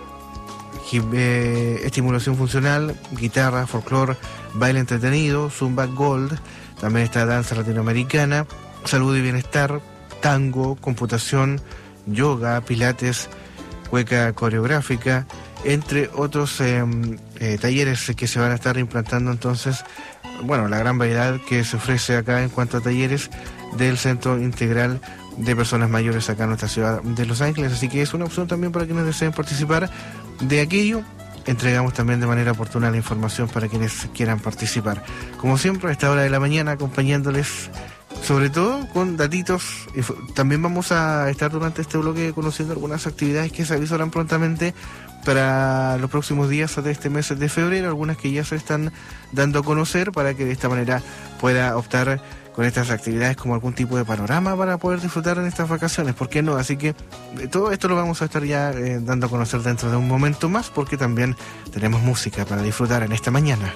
S9: estimulación funcional, guitarra, folclore, baile entretenido, zumba gold, también está danza latinoamericana, salud y bienestar, tango, computación, yoga, pilates, cueca coreográfica, entre otros talleres que se van a estar implantando. Entonces, bueno, la gran variedad que se ofrece acá en cuanto a talleres del Centro Integral de Personas Mayores acá en nuestra ciudad de Los Ángeles, así que es una opción también para quienes deseen participar de aquello. Entregamos también de manera oportuna la información para quienes quieran participar. Como siempre, a esta hora de la mañana, acompañándoles sobre todo con datitos. También vamos a estar durante este bloque conociendo algunas actividades que se avisarán prontamente para los próximos días de este mes de febrero, algunas que ya se están dando a conocer para que de esta manera pueda optar con estas actividades como algún tipo de panorama para poder disfrutar en estas vacaciones, ¿por qué no? Así que todo esto lo vamos a estar ya dando a conocer dentro de un momento más, porque también tenemos música para disfrutar en esta mañana.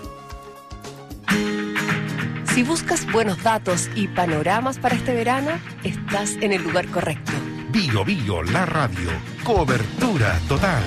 S3: Si buscas buenos datos y panoramas para este verano, estás en el lugar correcto.
S11: Bio Bio, la radio. Cobertura total.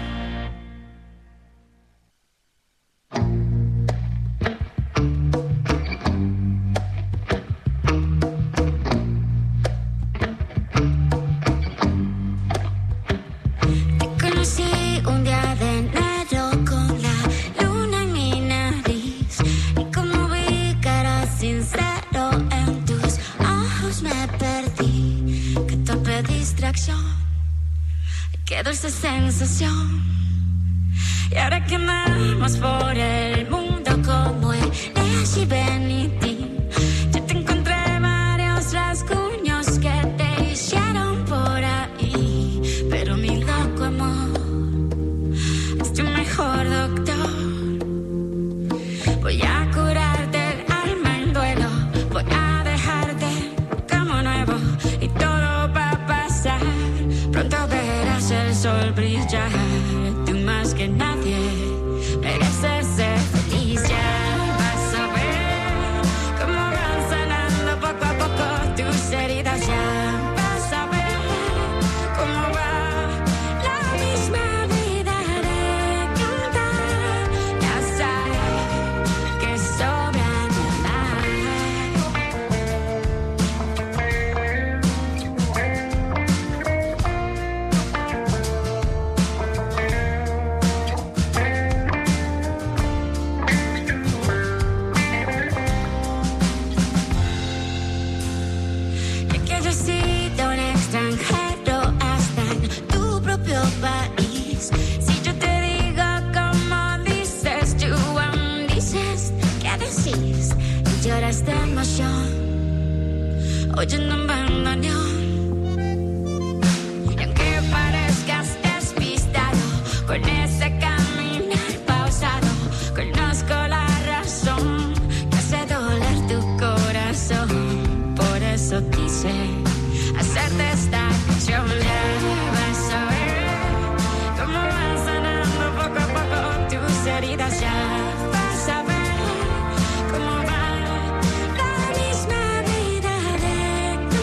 S6: Qué dulce sensación. Y ahora que andamos por el mundo como el Ash y Benity, yo te encontré varios rasguños que te hicieron por ahí. Pero mi loco amor es tu mejor doctor. Voy a curarte el alma en duelo, voy a dejarte como nuevo y todo va a pasar. Pronto verás el sol brillar. Tú más que nadie mereces ser feliz. Ya vas a ver cómo van sanando poco a poco tus heridas. Ya vas a ver cómo va la misma vida de cantar. Ya sabes que sobra esta emoción, oyendo un bandoneón. Y aunque parezcas despistado con ese caminar pausado, conozco la razón que hace doler tu corazón. Por eso quise hacerte esta canción. Ya vas a ver cómo van sanando poco a poco tus heridas. Ya vas a ver cómo va la misma vida de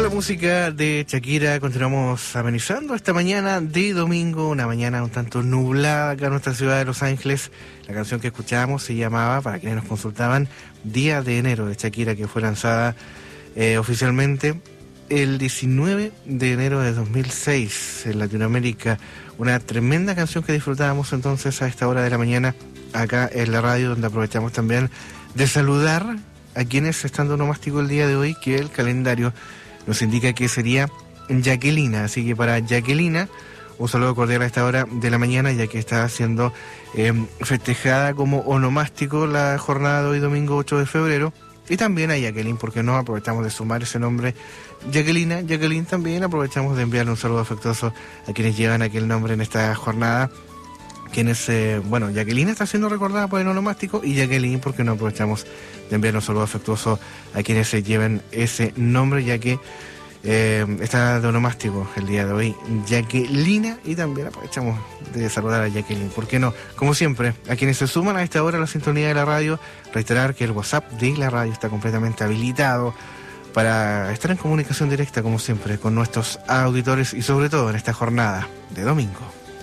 S9: con la música de Shakira continuamos amenizando esta mañana de domingo, una mañana un tanto nublada acá en nuestra ciudad de Los Ángeles. La canción que escuchábamos se llamaba, para quienes nos consultaban, Día de Enero de Shakira, que fue lanzada oficialmente el 19 de enero de 2006 en Latinoamérica. Una tremenda canción que disfrutábamos entonces a esta hora de la mañana acá en la radio, donde aprovechamos también de saludar a quienes están de onomástico el día de hoy, que el calendario nos indica que sería Jacquelina. Así que para Jacquelina, un saludo cordial a esta hora de la mañana, ya que está siendo festejada como onomástico la jornada de hoy, domingo 8 de febrero. Y también a Jacqueline, porque no aprovechamos de sumar ese nombre, Jacqueline también aprovechamos de enviarle un saludo afectuoso a quienes llevan aquel nombre en esta jornada. Quienes, Jacqueline está siendo recordada por el onomástico, y Jacqueline, porque no aprovechamos de enviar un saludo afectuoso a quienes se lleven ese nombre, ya que está de onomástico el día de hoy Jacquelina, y también aprovechamos de saludar a Jacqueline, ¿por qué no? Como siempre, a quienes se suman a esta hora a la sintonía de la radio, reiterar que el WhatsApp de la radio está completamente habilitado para estar en comunicación directa, como siempre, con nuestros auditores, y sobre todo en esta jornada de domingo.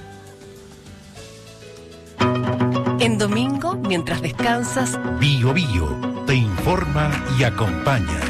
S3: En domingo, mientras descansas,
S11: Bio Bio te informa y acompaña.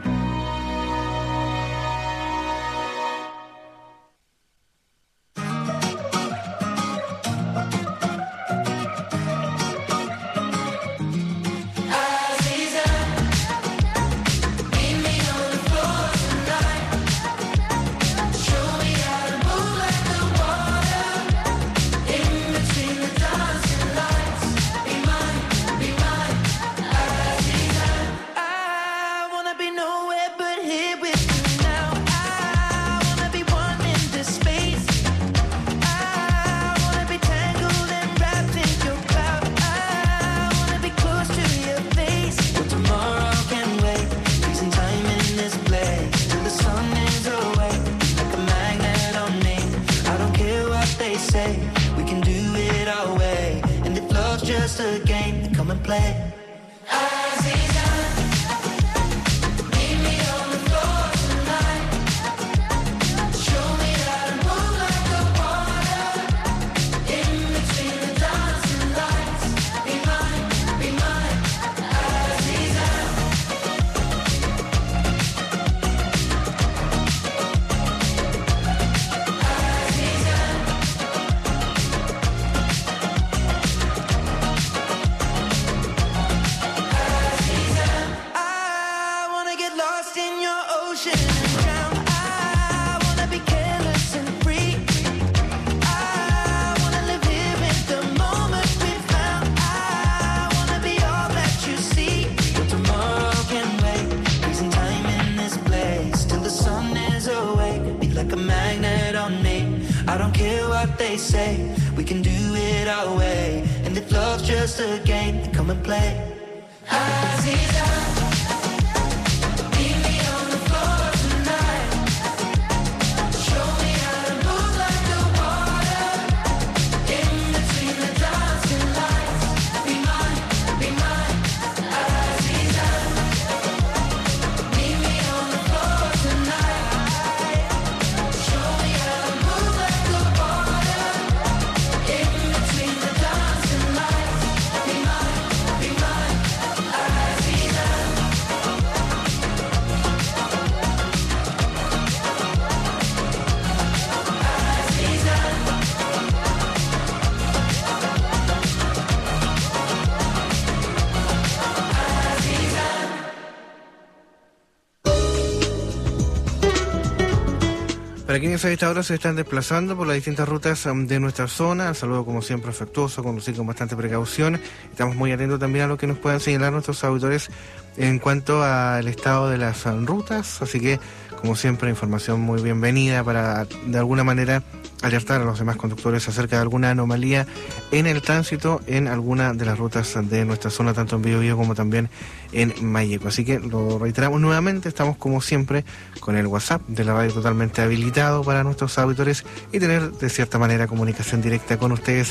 S9: Para quienes a esta hora se están desplazando por las distintas rutas de nuestra zona, el saludo como siempre afectuoso, conducir con bastante precaución. Estamos muy atentos también a lo que nos puedan señalar nuestros auditores en cuanto al estado de las rutas, así que como siempre información muy bienvenida para de alguna manera alertar a los demás conductores acerca de alguna anomalía en el tránsito en alguna de las rutas de nuestra zona, tanto en Biobío como también en Malleco. Así que lo reiteramos nuevamente, estamos como siempre con el WhatsApp de la radio totalmente habilitado para nuestros auditores y tener de cierta manera comunicación directa con ustedes,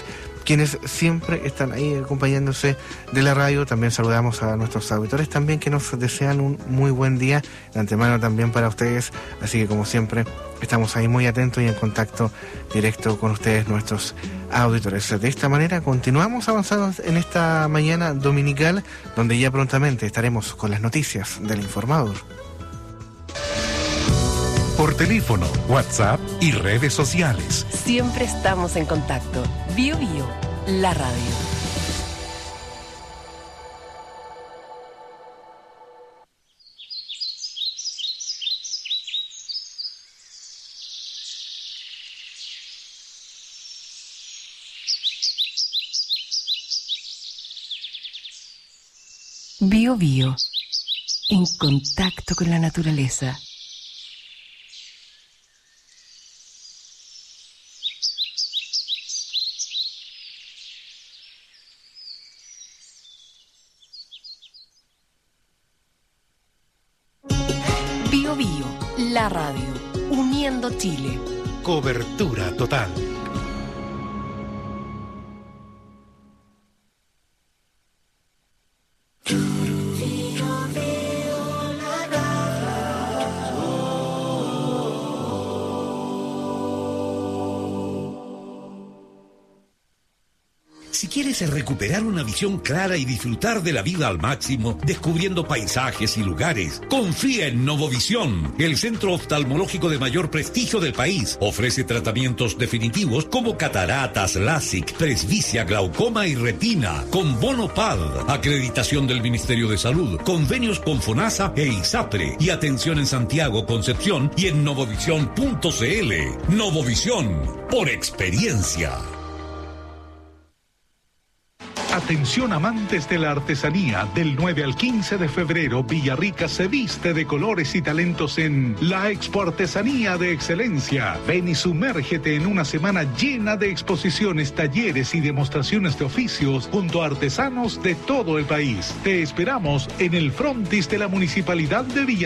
S9: quienes siempre están ahí acompañándose de la radio. También saludamos a nuestros auditores también que nos desean un muy buen día de antemano también para ustedes. Así que como siempre estamos ahí muy atentos y en contacto directo con ustedes, nuestros auditores. De esta manera continuamos avanzando en esta mañana dominical, donde ya prontamente estaremos con las noticias del informador.
S11: Por teléfono, WhatsApp y redes sociales.
S3: Siempre estamos en contacto. Bio Bio, la radio. Bio Bio, en contacto con la naturaleza. Bio Bio, la radio, uniendo Chile.
S11: Cobertura total.
S10: Si quieres recuperar una visión clara y disfrutar de la vida al máximo, descubriendo paisajes y lugares, confía en Novovisión, el centro oftalmológico de mayor prestigio del país. Ofrece tratamientos definitivos como cataratas, LASIK, presbicia, glaucoma y retina, con bono PAD, acreditación del Ministerio de Salud, convenios con FONASA e ISAPRE, y atención en Santiago, Concepción y en novovisión.cl. Novovisión, por experiencia.
S12: Atención amantes de la artesanía, del 9 al 15 de febrero, Villarrica se viste de colores y talentos en la Expo Artesanía de Excelencia. Ven y sumérgete en una semana llena de exposiciones, talleres y demostraciones de oficios junto a artesanos de todo el país. Te esperamos en el frontis de la Municipalidad de Villarrica.